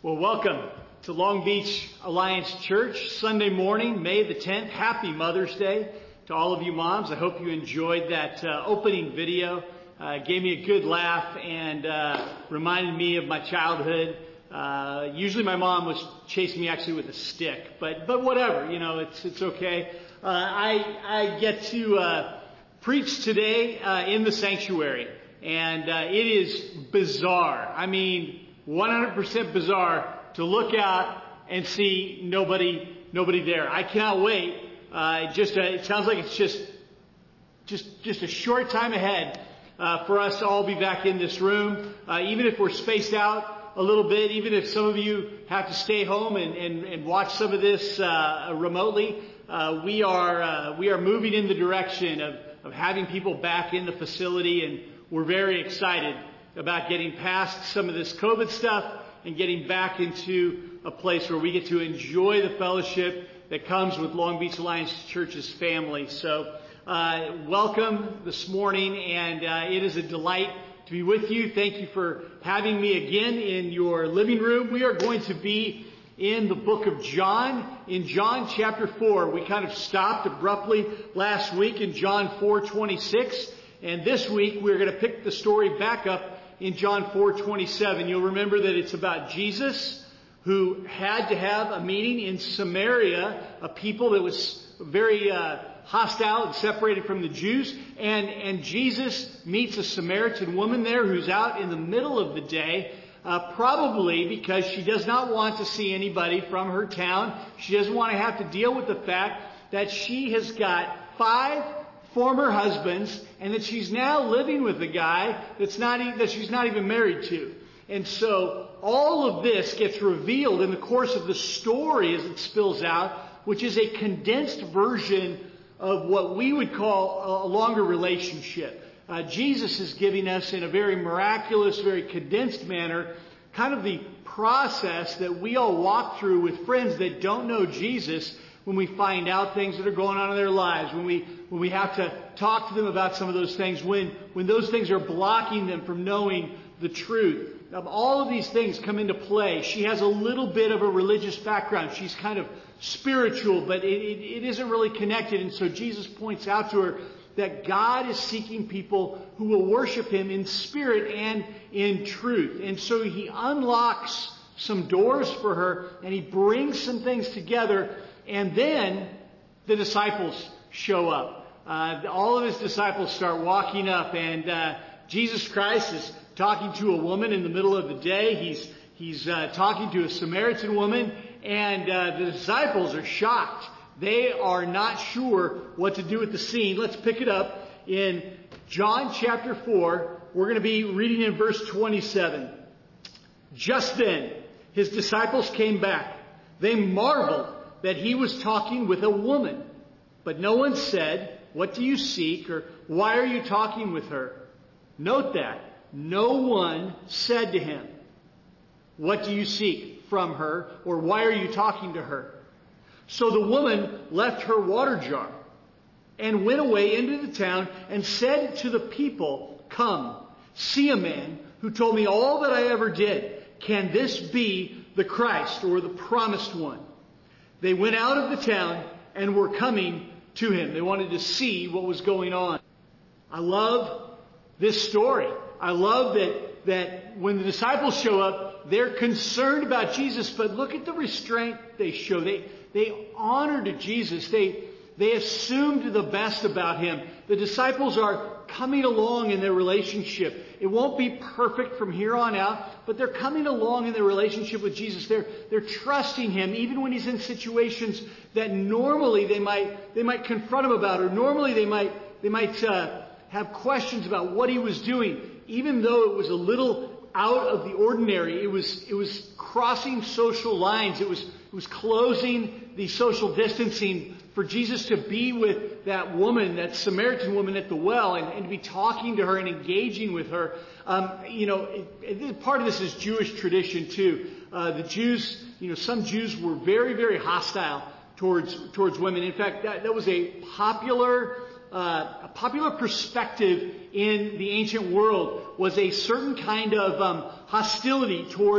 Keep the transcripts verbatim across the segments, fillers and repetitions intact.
Well, welcome to Long Beach Alliance Church, Sunday morning, May the tenth. Happy Mother's Day to all of you moms. I hope you enjoyed that uh, opening video. Uh, it gave me a good laugh and uh, reminded me of my childhood. Uh, usually my mom was chasing me actually with a stick, but but whatever, you know, it's it's okay. Uh, I I get to uh, preach today uh, in the sanctuary, and uh, it is bizarre. I mean, one hundred percent bizarre to look out and see nobody nobody there. I cannot wait. Uh, it just uh, it sounds like it's just just just a short time ahead uh, for us to all be back in this room. Uh, even if we're spaced out a little bit, even if some of you have to stay home and, and, and watch some of this uh, remotely, uh, we are uh, we are moving in the direction of, of having people back in the facility, and we're very excited about getting past some of this COVID stuff and getting back into a place where we get to enjoy the fellowship that comes with Long Beach Alliance Church's family. So uh, welcome this morning, and uh, it is a delight to be with you. Thank you for having me again in your living room. We are going to be in the book of John, in John chapter four. We kind of stopped abruptly last week in John four twenty-six, and this week we're going to pick the story back up in John four twenty-seven. You'll remember that it's about Jesus, who had to have a meeting in Samaria, a people that was very uh, hostile and separated from the Jews. And, and Jesus meets a Samaritan woman there who's out in the middle of the day, uh, probably because she does not want to see anybody from her town. She doesn't want to have to deal with the fact that she has got five former husbands, and that she's now living with a guy that's not e- that she's not even married to. And so all of this gets revealed in the course of the story as it spills out, which is a condensed version of what we would call a longer relationship. Uh, Jesus is giving us, in a very miraculous, very condensed manner, kind of the process that we all walk through with friends that don't know Jesus, when we find out things that are going on in their lives, when we when we have to talk to them about some of those things, when when those things are blocking them from knowing the truth. Now, all of these things come into play. She has a little bit of a religious background. She's kind of spiritual, but it, it, it isn't really connected. And so Jesus points out to her that God is seeking people who will worship Him in spirit and in truth. And so He unlocks some doors for her, and He brings some things together. And then the disciples show up. Uh, all of His disciples start walking up, and uh, Jesus Christ is talking to a woman in the middle of the day. He's he's uh, talking to a Samaritan woman, and uh, the disciples are shocked. They are not sure what to do with the scene. Let's pick it up in John chapter four. We're going to be reading in verse twenty-seven. Just then, His disciples came back. They marveled that He was talking with a woman. But no one said, "What do you seek?" or "Why are you talking with her?" Note that. No one said to Him, "What do you seek from her?" or "Why are you talking to her?" So the woman left her water jar and went away into the town and said to the people, "Come, see a man who told me all that I ever did. Can this be the Christ, or the promised one?" They went out of the town and were coming to Him. They wanted to see what was going on. I love this story. I love that, that when the disciples show up, they're concerned about Jesus, but look at the restraint they show. They, they honored Jesus. They, they assumed the best about Him. The disciples are coming along in their relationship. It won't be perfect from here on out, but they're coming along in their relationship with Jesus. They're, they're trusting Him, even when He's in situations that normally they might, they might confront Him about, or normally they might, they might, uh, have questions about what He was doing. Even though it was a little out of the ordinary, it was, it was crossing social lines. It was, it was closing the social distancing for Jesus to be with that woman, that Samaritan woman at the well, and, and to be talking to her and engaging with her. Um, you know, it, it, part of this is Jewish tradition too. Uh, the Jews, you know, some Jews were very, very hostile towards towards women. In fact, that, that was a popular uh, a popular perspective in the ancient world, was a certain kind of um, hostility towards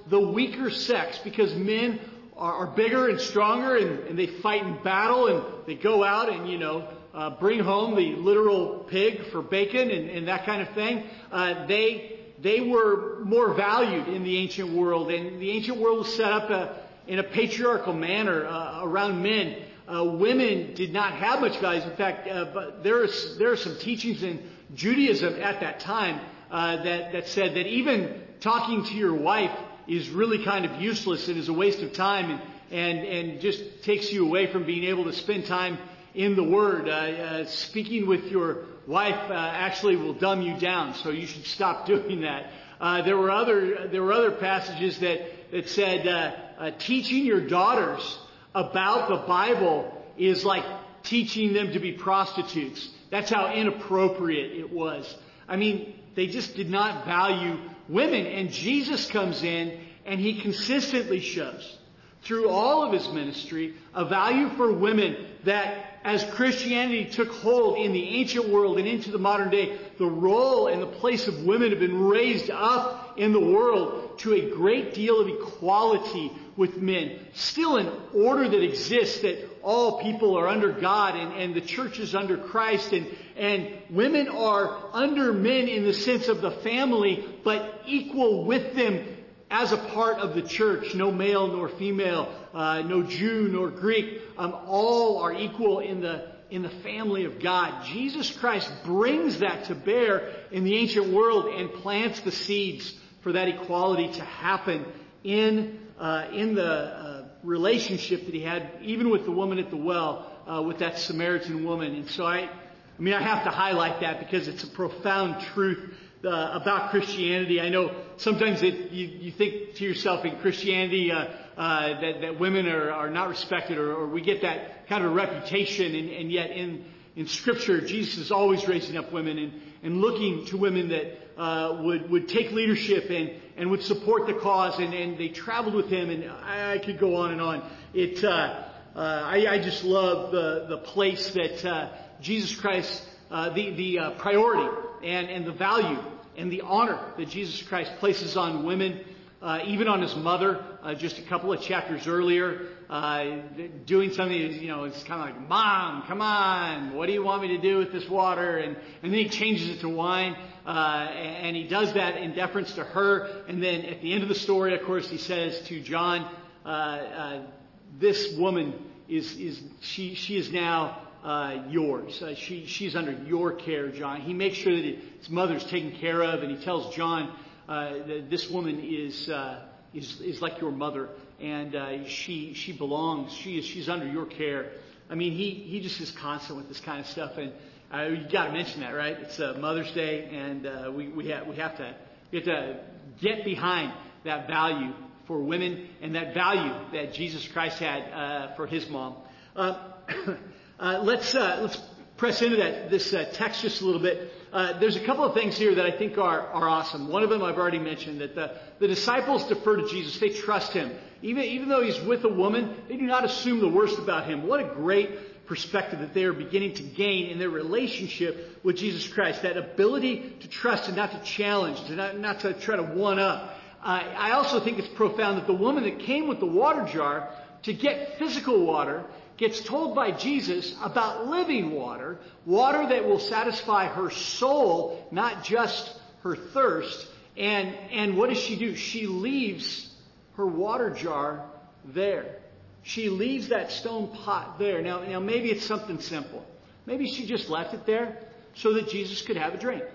the weaker sex because men are, are bigger and stronger and, and they fight in battle and they go out and, you know, uh, bring home the literal pig for bacon and, and that kind of thing. Uh, they, they were more valued in the ancient world, and the ancient world was set up uh, in a patriarchal manner uh, around men. Uh, women did not have much value. In fact, uh, but there is there are some teachings in Judaism at that time uh, that that said that even talking to your wife is really kind of useless and is a waste of time, and and and just takes you away from being able to spend time in the Word. Uh, uh, speaking with your wife uh, actually will dumb you down, so you should stop doing that. Uh, there were other there were other passages that that said uh, uh, teaching your daughters about the Bible is like teaching them to be prostitutes. That's how inappropriate it was. I mean, they just did not value women. And Jesus comes in and he consistently shows through all of his ministry a value for women that as Christianity took hold in the ancient world and into the modern day, the role and the place of women have been raised up in the world to a great deal of equality with men. Still an order that exists that all people are under God and, and the church is under Christ, and, and women are under men in the sense of the family, but equal with them as a part of the church. No male nor female, uh, no Jew nor Greek. Um, all are equal in the in the family of God. Jesus Christ brings that to bear in the ancient world and plants the seeds for that equality to happen in uh, in the uh, relationship that he had, even with the woman at the well, uh, with that Samaritan woman. And so I, I mean, I have to highlight that because it's a profound truth Uh, about Christianity. I know sometimes it, you, you think to yourself in Christianity uh, uh, that, that women are, are not respected, or, or we get that kind of reputation, and, and yet in, in Scripture, Jesus is always raising up women and, and looking to women that uh, would, would take leadership and, and would support the cause, and, and they traveled with him, and I, I could go on and on. It, uh, uh, I, I just love the, the place that uh, Jesus Christ, uh, the, the uh, priority and, and the value and the honor that Jesus Christ places on women, uh, even on his mother, uh, just a couple of chapters earlier, uh, doing something, you know, it's kind of like, Mom, come on, what do you want me to do with this water? And, and then he changes it to wine, uh, and he does that in deference to her. And then at the end of the story, of course, he says to John, uh, uh, this woman is, is she, she is now Uh, yours. Uh, she, she's under your care, John. He makes sure that his mother's taken care of, and he tells John uh, that this woman is uh, is is like your mother, and uh, she she belongs. She is she's under your care. I mean, he he just is constant with this kind of stuff, and uh, you got to mention that, right? It's uh, Mother's Day, and uh, we we have we have to we have to get behind that value for women and that value that Jesus Christ had uh, for his mom. Uh, Uh, let's uh, let's press into that this uh, text just a little bit. Uh, there's a couple of things here that I think are are awesome. One of them I've already mentioned, that the the disciples defer to Jesus. They trust him, even even though he's with a woman. They do not assume the worst about him. What a great perspective that they are beginning to gain in their relationship with Jesus Christ. That ability to trust and not to challenge, to not not to try to one up. Uh, I also think it's profound that the woman that came with the water jar to get physical water gets told by Jesus about living water, water that will satisfy her soul, not just her thirst. And, and what does she do? She leaves her water jar there. She leaves that stone pot there. Now, now maybe it's something simple. Maybe she just left it there so that Jesus could have a drink.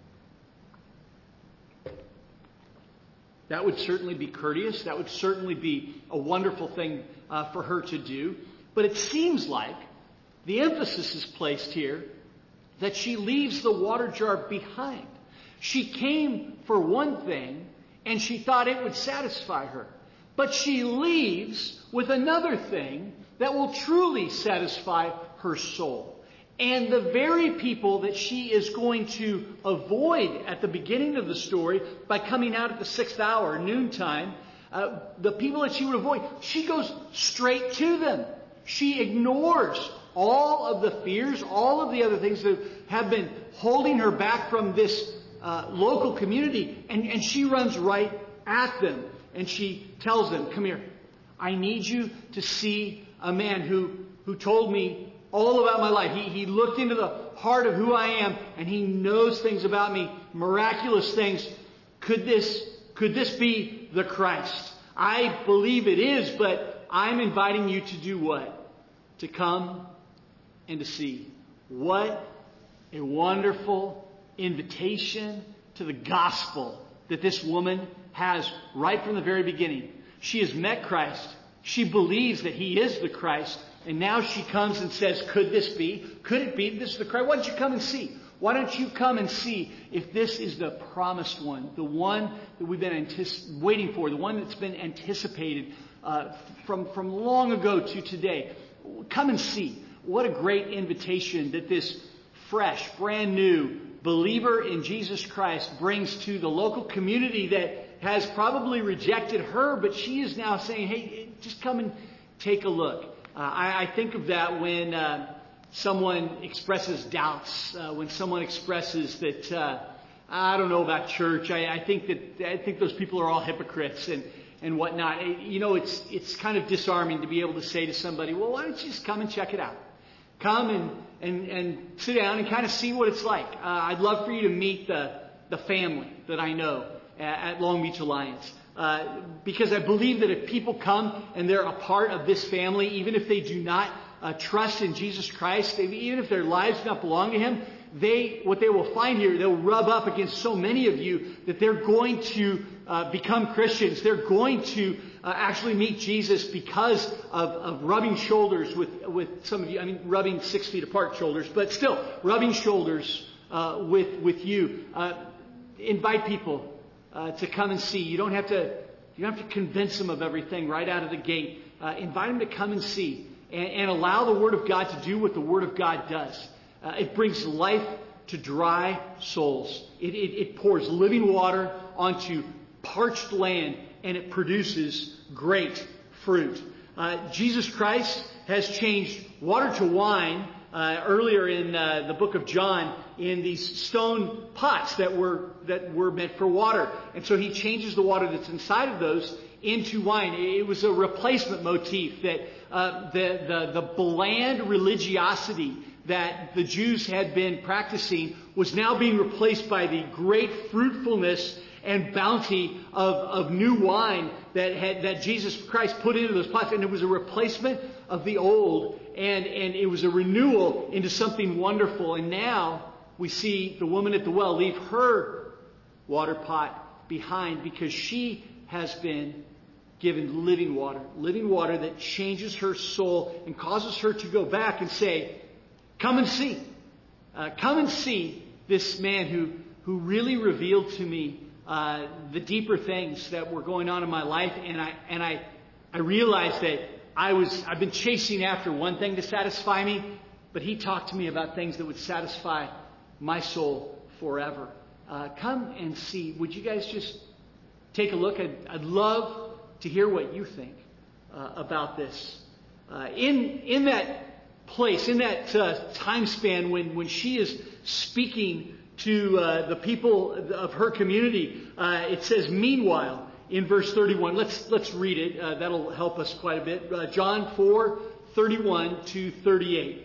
That would certainly be courteous. That would certainly be a wonderful thing uh, for her to do. But it seems like the emphasis is placed here that she leaves the water jar behind. She came for one thing, and she thought it would satisfy her. But she leaves with another thing that will truly satisfy her soul. And the very people that she is going to avoid at the beginning of the story by coming out at the sixth hour, noontime, uh, the people that she would avoid, she goes straight to them. She ignores all of the fears, all of the other things that have been holding her back from this uh, local community, and, and she runs right at them. and she tells them, come here. I need you to see a man who, who told me all about my life. He, he looked into the heart of who I am, and he knows things about me, miraculous things. Could this, could this be the Christ? I believe it is, but I'm inviting you to do what? To come and to see. What a wonderful invitation to the gospel that this woman has right from the very beginning. She has met Christ. She believes that he is the Christ. And now she comes and says, could this be? Could it be this is the Christ? Why don't you come and see? Why don't you come and see if this is the promised one, the one that we've been antici- waiting for, the one that's been anticipated uh, from, from long ago to today. Come and see. What a great invitation that this fresh, brand new believer in Jesus Christ brings to the local community that has probably rejected her, but she is now saying, hey, just come and take a look. Uh, I, I think of that when uh, someone expresses doubts, uh, when someone expresses that, uh, I don't know about church. I, I think that I think those people are all hypocrites and, and whatnot. You know, it's it's kind of disarming to be able to say to somebody, well, why don't you just come and check it out? Come and, and, and sit down and kind of see what it's like. Uh, I'd love for you to meet the, the family that I know at, at Long Beach Alliance. Uh, because I believe that if people come and they're a part of this family, even if they do not uh, trust in Jesus Christ, even if their lives do not belong to Him, they what they will find here, they'll rub up against so many of you that they're going to uh, become Christians. They're going to uh, actually meet Jesus because of, of rubbing shoulders with, with some of you. I mean, rubbing six feet apart shoulders, but still rubbing shoulders uh, with with you. Uh, invite people uh, to come and see. You don't have to you don't have to convince them of everything right out of the gate. Uh, invite them to come and see and, and allow the Word of God to do what the Word of God does. Uh, it brings life to dry souls. It, it, it pours living water onto parched land, and it produces great fruit. Uh, Jesus Christ has changed water to wine uh, earlier in uh, the book of John in these stone pots that were that were meant for water. And so he changes the water that's inside of those into wine. It was a replacement motif that uh, the, the, the bland religiosity that the Jews had been practicing was now being replaced by the great fruitfulness and bounty of, of new wine that had, that Jesus Christ put into those pots. And it was a replacement of the old, and, and it was a renewal into something wonderful. And now we see the woman at the well leave her water pot behind because she has been given living water, living water that changes her soul and causes her to go back and say, come and see. Uh, come and see this man who, who really revealed to me uh, the deeper things that were going on in my life. And I and I I realized that I was I've been chasing after one thing to satisfy me, but he talked to me about things that would satisfy my soul forever. Uh, come and see. Would you guys just take a look? I'd, I'd love to hear what you think uh, about this. Uh, in in that place, in that uh, time span when, when she is speaking to uh, the people of her community, uh, it says, meanwhile, in verse thirty-one. Let's let's read it. Uh, that'll help us quite a bit. Uh, John four, thirty-one to thirty-eight.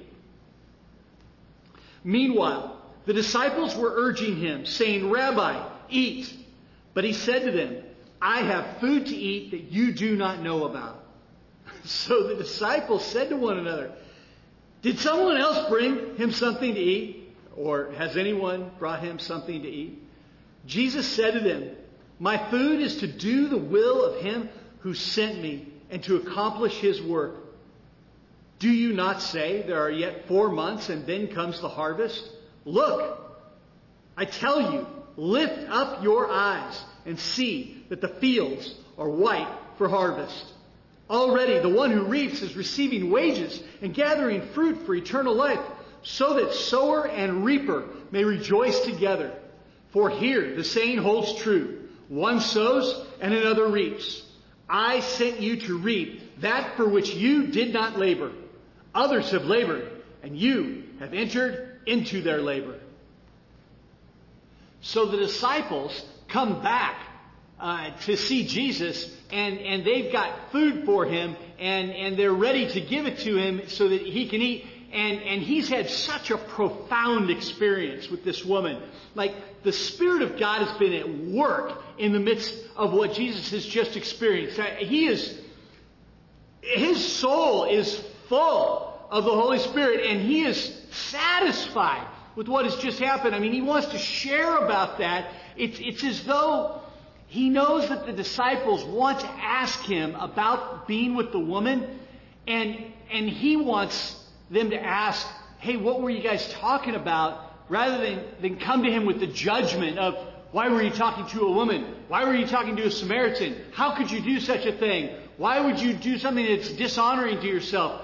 Meanwhile, the disciples were urging him, saying, Rabbi, eat. But he said to them, I have food to eat that you do not know about. So the disciples said to one another, did someone else bring him something to eat? Or has anyone brought him something to eat? Jesus said to them, my food is to do the will of him who sent me and to accomplish his work. Do you not say there are yet four months and then comes the harvest? Look, I tell you, lift up your eyes and see that the fields are white for harvest. Already the one who reaps is receiving wages and gathering fruit for eternal life, so that sower and reaper may rejoice together. For here the saying holds true. One sows and another reaps. I sent you to reap that for which you did not labor. Others have labored, and you have entered into their labor. So the disciples come back uh, to see Jesus, and, and they've got food for him, and, and they're ready to give it to him so that he can eat. And, and he's had such a profound experience with this woman. Like, the Spirit of God has been at work in the midst of what Jesus has just experienced. He is, his soul is full of the Holy Spirit, and he is satisfied with what has just happened. I mean, he wants to share about that. It's, it's as though he knows that the disciples want to ask him about being with the woman, and, and he wants them to ask, hey, what were you guys talking about? Rather than, than come to him with the judgment of, why were you talking to a woman? Why were you talking to a Samaritan? How could you do such a thing? Why would you do something that's dishonoring to yourself?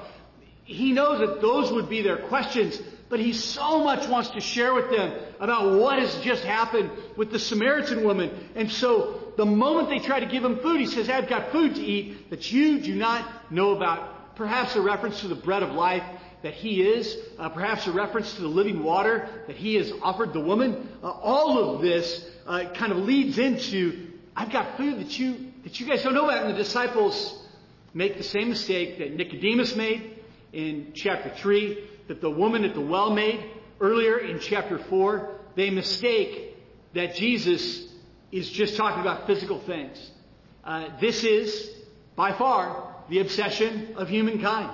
He knows that those would be their questions, but he so much wants to share with them about what has just happened with the Samaritan woman. And so the moment they try to give him food, he says, I've got food to eat that you do not know about. Perhaps a reference to the bread of life that he is, uh, perhaps a reference to the living water that he has offered the woman. Uh, all of this uh, kind of leads into, I've got food that you that you guys don't know about. And the disciples make the same mistake that Nicodemus made in chapter three, that the woman at the well made earlier in chapter four. They mistake that Jesus is just talking about physical things. Uh, this is, by far, the obsession of humankind.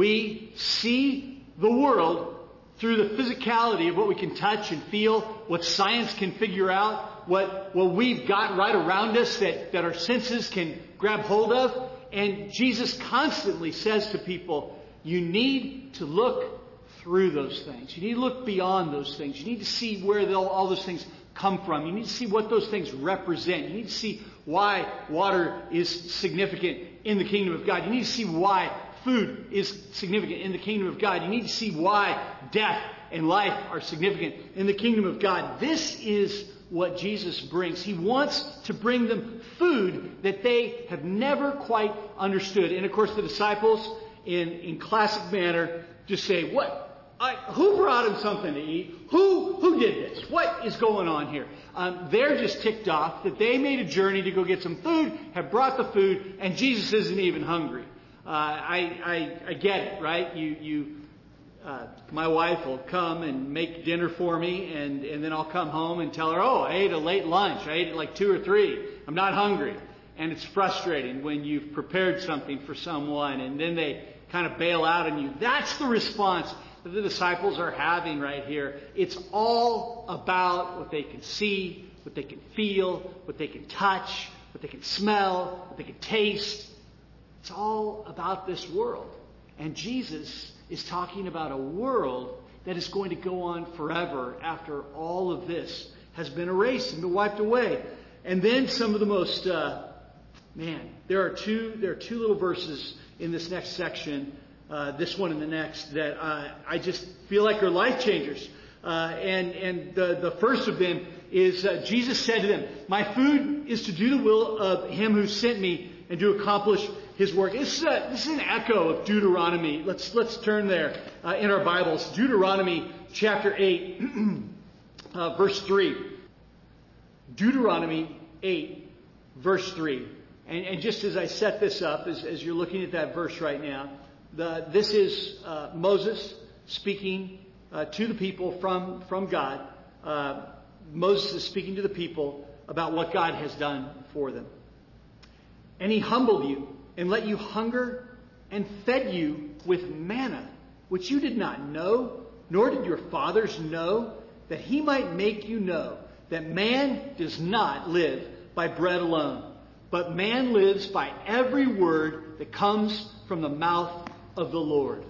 We see the world through the physicality of what we can touch and feel, what science can figure out, what, what we've got right around us that, that our senses can grab hold of. And Jesus constantly says to people, you need to look through those things. You need to look beyond those things. You need to see where all those things come from. You need to see what those things represent. You need to see why water is significant in the kingdom of God. You need to see why food is significant in the kingdom of God. You need to see why death and life are significant in the kingdom of God. This is what Jesus brings. He wants to bring them food that they have never quite understood. And of course the disciples, in, in classic manner, just say, what? I, who brought him something to eat? Who who did this? What is going on here? Um, they're just ticked off that they made a journey to go get some food, have brought the food, and Jesus isn't even hungry. Uh, I, I I get it, right? You you, uh, my wife will come and make dinner for me, and and then I'll come home and tell her, oh, I ate a late lunch. I ate at like two or three. I'm not hungry, and it's frustrating when you've prepared something for someone, and then they kind of bail out on you. That's the response that the disciples are having right here. It's all about what they can see, what they can feel, what they can touch, what they can smell, what they can taste. It's all about this world. And Jesus is talking about a world that is going to go on forever after all of this has been erased and been wiped away. And then some of the most, uh, man, there are two, there are two little verses in this next section, uh, this one and the next, that uh, I just feel like are life changers. Uh, and and the, the first of them is uh, Jesus said to them, my food is to do the will of him who sent me and to accomplish his work. This is, a, this is an echo of Deuteronomy. Let's let's turn there uh, in our Bibles. Deuteronomy chapter eight, uh, verse three. Deuteronomy eight, verse three. And, and just as I set this up, as, as you're looking at that verse right now, the, this is uh, Moses speaking uh, to the people from, from God. Uh, Moses is speaking to the people about what God has done for them. And he humbled you and let you hunger and fed you with manna, which you did not know, nor did your fathers know, that he might make you know that man does not live by bread alone, but man lives by every word that comes from the mouth of the Lord.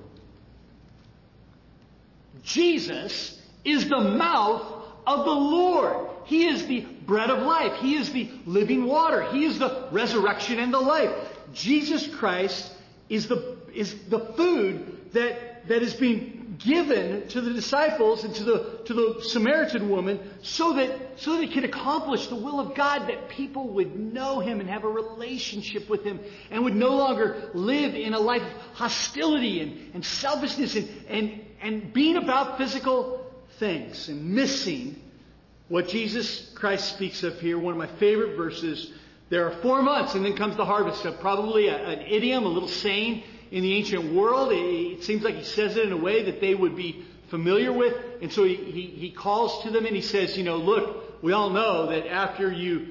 Jesus is the mouth of the Lord. He is the bread of life. He is the living water. He is the resurrection and the life. Jesus Christ is the, is the food that, that is being given to the disciples and to the, to the Samaritan woman so that, so that it can accomplish the will of God, that people would know him and have a relationship with him and would no longer live in a life of hostility and, and selfishness and, and, and being about physical things and missing what Jesus Christ speaks of here. One of my favorite verses there are four months and then comes the harvest. So probably a, an idiom, a little saying in the ancient world. It, it seems like he says it in a way that they would be familiar with. And so he, he, he calls to them and he says, you know, look, we all know that after you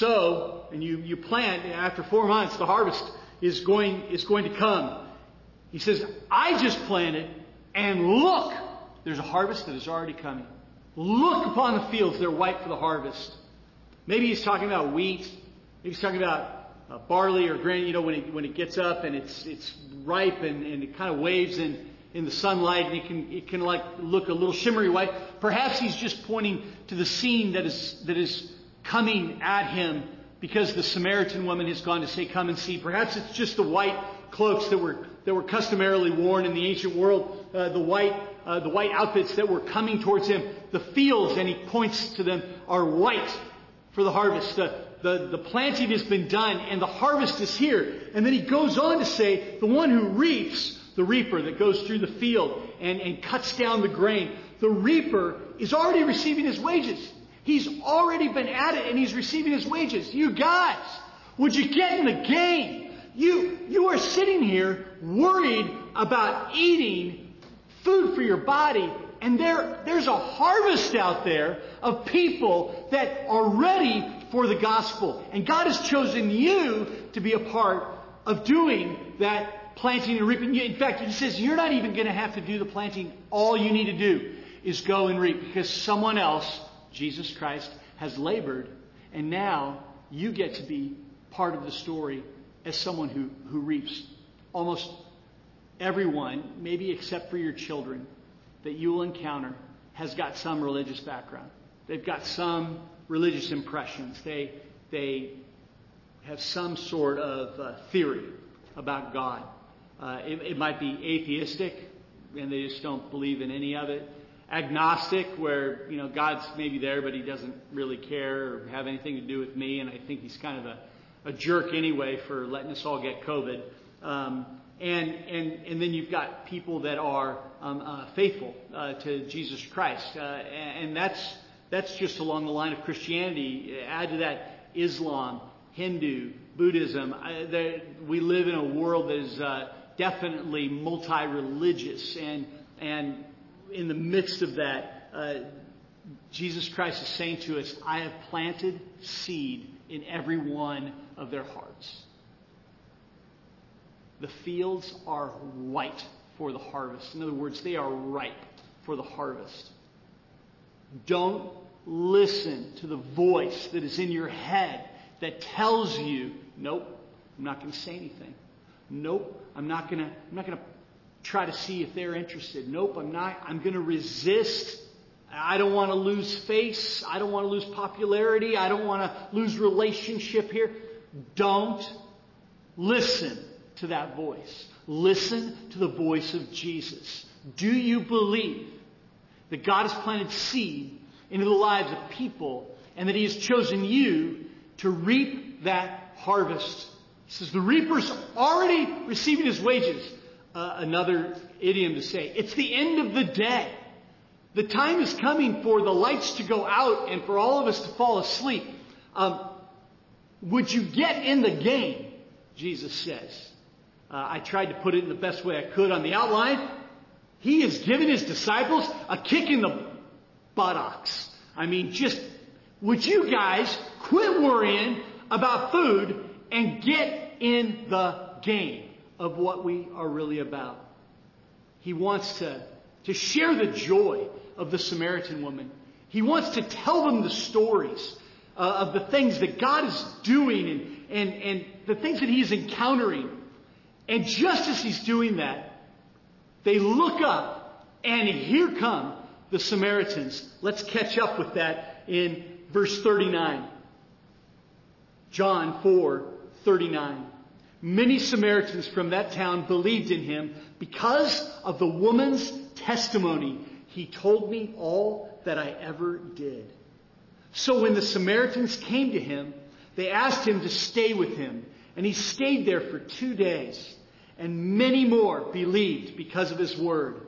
sow and you, you plant, after four months, the harvest is going, is going to come. He says, I just planted, and look, there's a harvest that is already coming. Look upon the fields, they're white for the harvest. Maybe he's talking about wheat. Maybe he's talking about uh, barley or grain, you know, when it, when it gets up and it's it's ripe and, and it kind of waves in, in the sunlight and it can it can like look a little shimmery white. Perhaps he's just pointing to the scene that is that is coming at him because the Samaritan woman has gone to say, come and see. Perhaps it's just the white cloaks that were that were customarily worn in the ancient world, uh, the white uh, the white outfits that were coming towards him. The fields, and he points to them, are white for the harvest. The, the, the planting has been done and the harvest is here. And then he goes on to say, the one who reaps, the reaper that goes through the field and, and cuts down the grain, the reaper is already receiving his wages. He's already been at it and he's receiving his wages. You guys, would you get in the game? You, you are sitting here worried about eating food for your body. And there, there's a harvest out there of people that are ready for the gospel. And God has chosen you to be a part of doing that planting and reaping. In fact, He says you're not even going to have to do the planting. All you need to do is go and reap, because someone else, Jesus Christ, has labored. And now you get to be part of the story as someone who, who reaps. Almost everyone, maybe except for your children, that you will encounter has got some religious background. They've got some religious impressions. They they have some sort of uh, theory about God. Uh, it, it might be atheistic, and they just don't believe in any of it. Agnostic, where you know God's maybe there, but He doesn't really care or have anything to do with me, and I think He's kind of a, a jerk anyway for letting us all get COVID. Um, And, and, and then you've got people that are um, uh, faithful uh, to Jesus Christ. Uh, and that's, that's just along the line of Christianity. Add to that Islam, Hindu, Buddhism. I, there, we live in a world that is uh, definitely multi-religious. And, and in the midst of that, uh, Jesus Christ is saying to us, I have planted seed in every one of their hearts. The fields are white for the harvest. In other words, they are ripe for the harvest. Don't listen to the voice that is in your head that tells you, nope, I'm not going to say anything. Nope, I'm not going to I'm not going to try to see if they're interested. Nope, I'm not. I'm going to resist. I don't want to lose face. I don't want to lose popularity. I don't want to lose relationship here. Don't listen to that voice. Listen to the voice of Jesus. Do you believe that God has planted seed into the lives of people and that He has chosen you to reap that harvest? He says the reaper's already receiving his wages. Uh, another idiom to say, it's the end of the day. The time is coming for the lights to go out and for all of us to fall asleep. Um, would you get in the game? Jesus says. Uh, I tried to put it in the best way I could on the outline. He has given His disciples a kick in the buttocks. I mean, just, would you guys quit worrying about food and get in the game of what we are really about? He wants to, to share the joy of the Samaritan woman. He wants to tell them the stories uh, of the things that God is doing and, and, and the things that He is encountering. And just as He's doing that, they look up and here come the Samaritans. Let's catch up with that in verse thirty-nine. John four thirty-nine. Many Samaritans from that town believed in Him because of the woman's testimony. He told me all that I ever did. So when the Samaritans came to Him, they asked Him to stay with Him. And He stayed there for two days. And many more believed because of His word.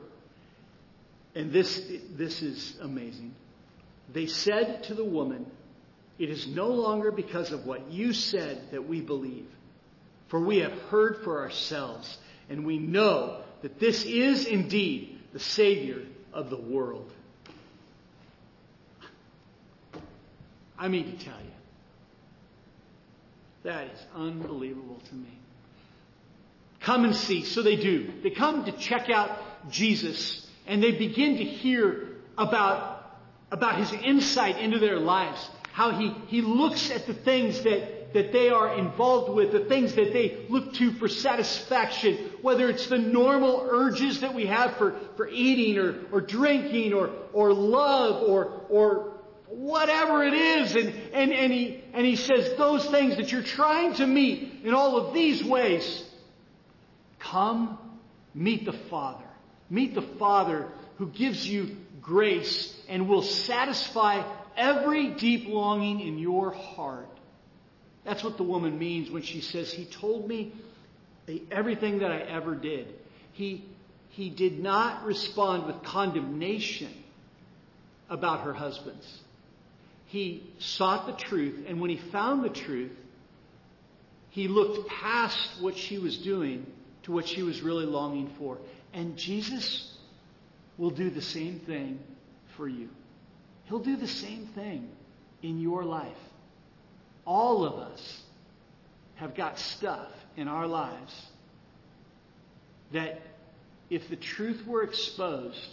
And this, this is amazing. They said to the woman, it is no longer because of what you said that we believe. For we have heard for ourselves, and we know that this is indeed the Savior of the world. I mean to tell you, that is unbelievable to me. Come and see. So they do. They come to check out Jesus, and they begin to hear about, about his insight into their lives. How he, he looks at the things that, that they are involved with, the things that they look to for satisfaction, whether it's the normal urges that we have for, for eating or, or drinking or, or love or, or whatever it is. And, and, and, he, and he says, those things that you're trying to meet in all of these ways, come meet the Father. Meet the Father who gives you grace and will satisfy every deep longing in your heart. That's what the woman means when she says, he told me everything that I ever did. He, he did not respond with condemnation about her husbands. He sought the truth, and when he found the truth, he looked past what she was doing to what she was really longing for. And Jesus will do the same thing for you. He'll do the same thing in your life. All of us have got stuff in our lives that if the truth were exposed,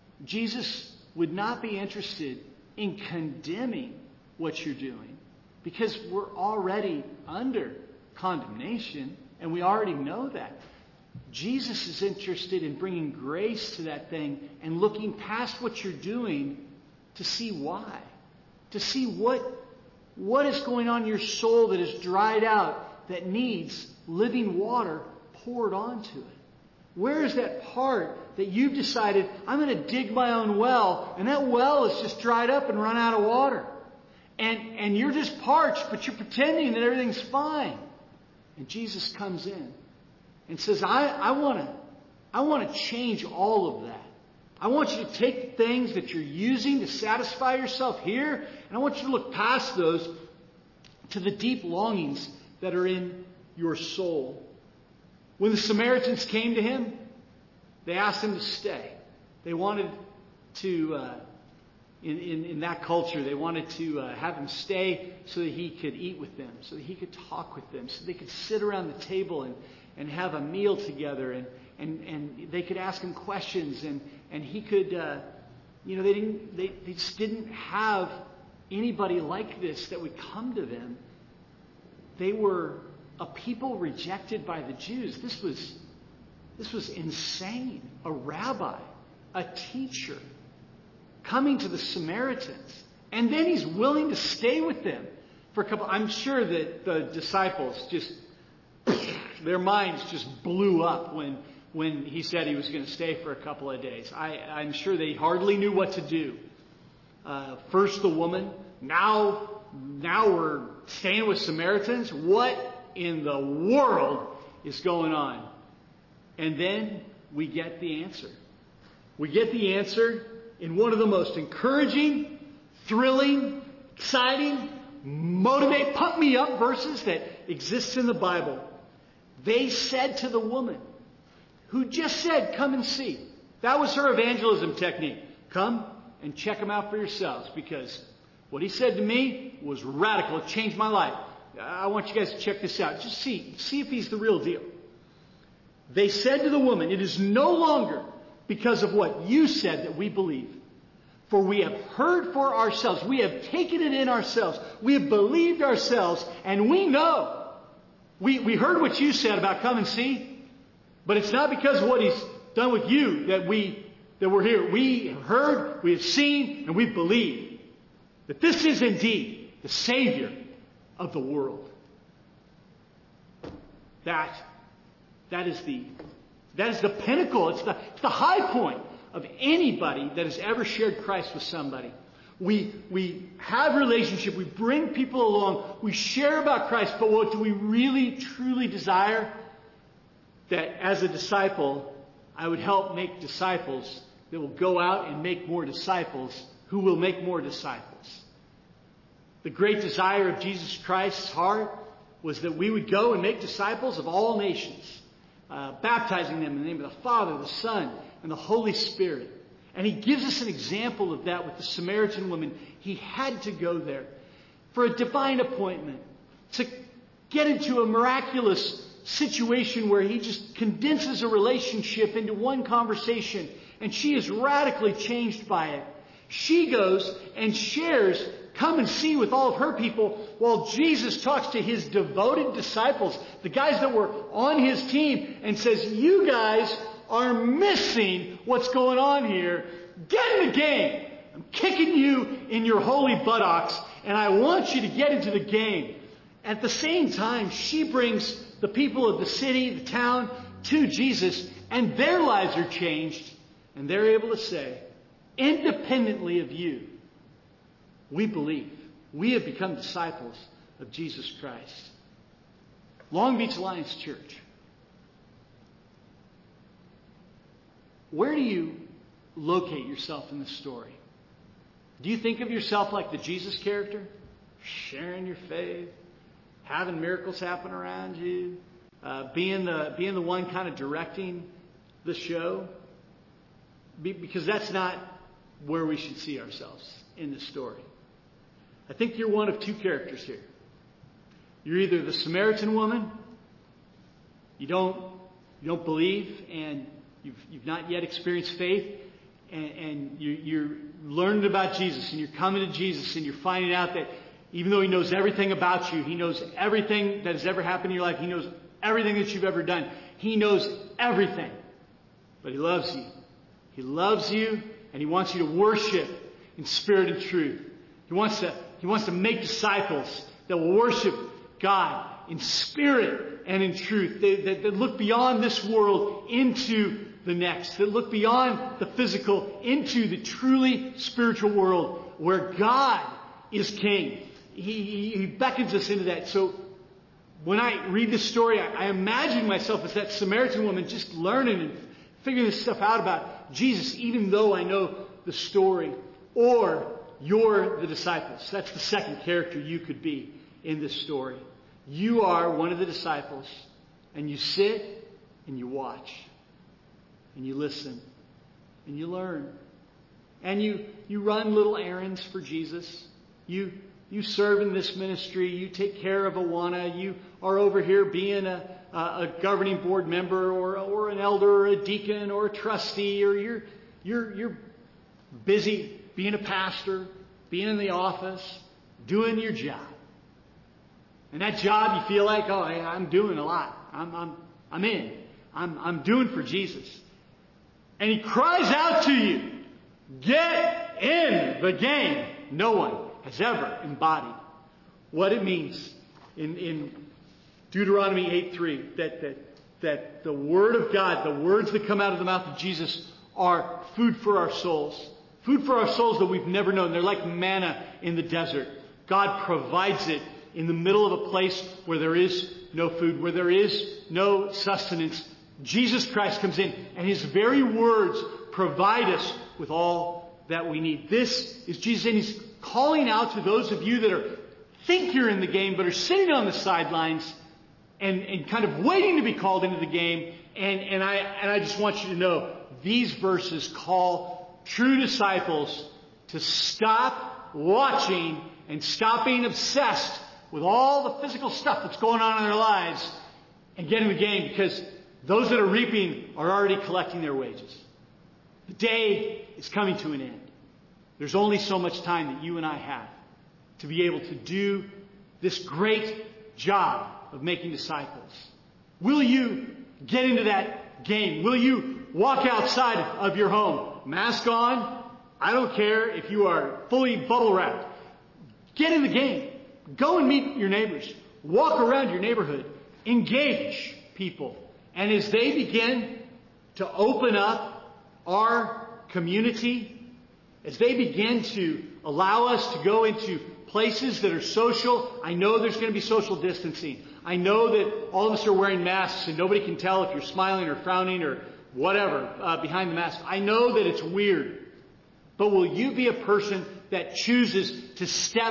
Jesus would not be interested in condemning what you're doing, because we're already under condemnation and we already know that. Jesus is interested in bringing grace to that thing and looking past what you're doing to see why. To see what, what is going on in your soul that is dried out, that needs living water poured onto it. Where is that part that you've decided, I'm going to dig my own well, and that well is just dried up and run out of water. And, and you're just parched, but you're pretending that everything's fine. And Jesus comes in and says, I, I want to I want to change all of that. I want you to take the things that you're using to satisfy yourself here, and I want you to look past those to the deep longings that are in your soul. When the Samaritans came to him, they asked him to stay. They wanted to, uh, in, in, in that culture, they wanted to uh, have him stay so that he could eat with them, so that he could talk with them, so they could sit around the table and, and have a meal together, and, and, and they could ask him questions, and, and he could, uh, you know, they didn't, they, they just didn't have anybody like this that would come to them. They were a people rejected by the Jews. This was, this was insane. A rabbi, a teacher, coming to the Samaritans. And then he's willing to stay with them for a couple. I'm sure that the disciples just, their minds just blew up when, when he said he was going to stay for a couple of days. I, I'm sure they hardly knew what to do. Uh, first the woman, now, now we're staying with Samaritans. What in the world is going on? And then we get the answer. We get the answer in one of the most encouraging, thrilling, exciting, motivate, pump me up verses that exists in the Bible. They said to the woman who just said, come and see. That was her evangelism technique. Come and check them out for yourselves, because what he said to me was radical. It changed my life. I want you guys to check this out. Just see, see if he's the real deal. They said to the woman, it is no longer because of what you said that we believe. For we have heard for ourselves. We have taken it in ourselves. We have believed ourselves. And we know. We, we heard what you said about come and see. But it's not because of what he's done with you that, we, that we're here. We have heard, we have seen, and we believe that this is indeed the Savior of the world. That, that is the, that is the pinnacle. It's the, it's the high point of anybody that has ever shared Christ with somebody. We, we have relationship. We bring people along. We share about Christ. But what do we really, truly desire? That as a disciple, I would help make disciples that will go out and make more disciples who will make more disciples. The great desire of Jesus Christ's heart was that we would go and make disciples of all nations, uh, baptizing them in the name of the Father, the Son, and the Holy Spirit. And he gives us an example of that with the Samaritan woman. He had to go there for a divine appointment, to get into a miraculous situation where he just condenses a relationship into one conversation, and she is radically changed by it. She goes and shares, come and see with all of her people, while Jesus talks to his devoted disciples, the guys that were on his team, and says, you guys are missing what's going on here. Get in the game. I'm kicking you in your holy buttocks, and I want you to get into the game. At the same time, she brings the people of the city, the town, to Jesus, and their lives are changed, and they're able to say, independently of you, we believe. We have become disciples of Jesus Christ. Long Beach Alliance Church. Where do you locate yourself in the story? Do you think of yourself like the Jesus character? Sharing your faith, having miracles happen around you, uh, being the being the one kind of directing the show? Be, because that's not where we should see ourselves in this story. I think you're one of two characters here. You're either the Samaritan woman, you don't you don't believe, and you've you've not yet experienced faith, and, and you, you're learning about Jesus, and you're coming to Jesus, and you're finding out that even though he knows everything about you, he knows everything that has ever happened in your life, he knows everything that you've ever done, he knows everything, but he loves you. He loves you, and he wants you to worship in spirit and truth. He wants to, he wants to make disciples that will worship God in spirit and in truth, that, that, that look beyond this world into the next, that look beyond the physical into the truly spiritual world where God is King. He, he, he beckons us into that. So when I read this story, I, I imagine myself as that Samaritan woman just learning and figuring this stuff out about Jesus, even though I know the story. Or you're the disciples. That's the second character you could be in this story. You are one of the disciples, and you sit and you watch, and you listen, and you learn, and you, you run little errands for Jesus. You you serve in this ministry. You take care of Awana. You are over here being a, a, a governing board member, or or an elder, or a deacon, or a trustee, or you're you're you're busy being a pastor, being in the office, doing your job. And that job, you feel like, oh, I'm doing a lot. I'm I'm I'm in. I'm I'm doing for Jesus. And he cries out to you, get in the game. No one has ever embodied what it means in, in Deuteronomy eight three, that, that, that the Word of God, the words that come out of the mouth of Jesus, are food for our souls. Food for our souls that we've never known. They're like manna in the desert. God provides it in the middle of a place where there is no food, where there is no sustenance. Jesus Christ comes in, and his very words provide us with all that we need. This is Jesus, and he's calling out to those of you that are think you're in the game but are sitting on the sidelines and, and kind of waiting to be called into the game. And, and I and I just want you to know, these verses call true disciples to stop watching and stop being obsessed with all the physical stuff that's going on in their lives and get in the game, because those that are reaping are already collecting their wages. The day is coming to an end. There's only so much time that you and I have to be able to do this great job of making disciples. Will you get into that game? Will you walk outside of your home, mask on? I don't care if you are fully bubble wrapped. Get in the game. Go and meet your neighbors. Walk around your neighborhood. Engage people. And as they begin to open up our community, as they begin to allow us to go into places that are social, I know there's going to be social distancing. I know that all of us are wearing masks and nobody can tell if you're smiling or frowning or whatever uh, behind the mask. I know that it's weird. But will you be a person that chooses to step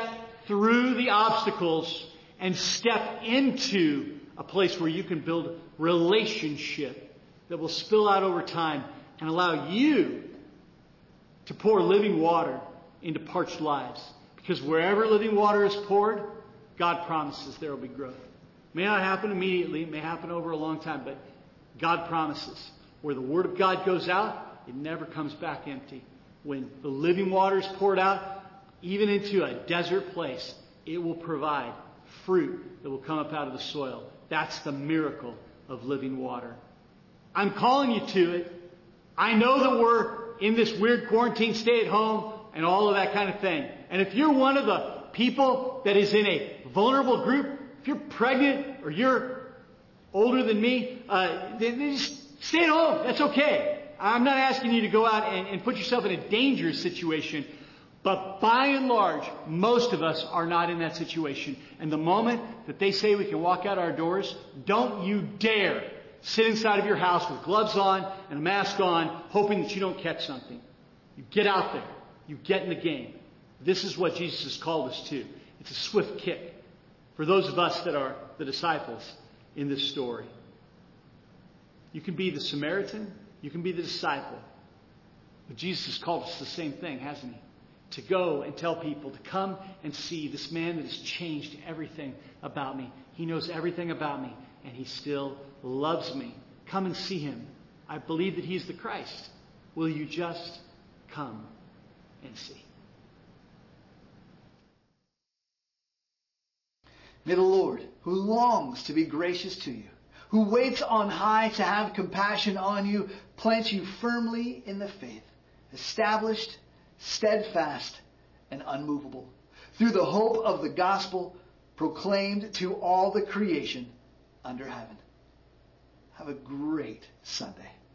through the obstacles and step into a place where you can build relationship that will spill out over time and allow you to pour living water into parched lives. Because wherever living water is poured, God promises there will be growth. It may not happen immediately. It may happen over a long time. But God promises. Where the Word of God goes out, it never comes back empty. When the living water is poured out, even into a desert place, it will provide fruit that will come up out of the soil. That's the miracle of living water. I'm calling you to it. I know that we're in this weird quarantine, stay at home, and all of that kind of thing. And if you're one of the people that is in a vulnerable group, if you're pregnant or you're older than me, uh, then just stay at home. That's okay. I'm not asking you to go out and, and put yourself in a dangerous situation. But by and large, most of us are not in that situation. And the moment that they say we can walk out our doors, don't you dare sit inside of your house with gloves on and a mask on, hoping that you don't catch something. You get out there. You get in the game. This is what Jesus has called us to. It's a swift kick for those of us that are the disciples in this story. You can be the Samaritan. You can be the disciple. But Jesus has called us the same thing, hasn't he? To go and tell people, to come and see this man that has changed everything about me. He knows everything about me, and he still loves me. Come and see him. I believe that he's the Christ. Will you just come and see? May the Lord, who longs to be gracious to you, who waits on high to have compassion on you, plant you firmly in the faith, established, steadfast, and unmovable, through the hope of the gospel proclaimed to all the creation under heaven. Have a great Sunday.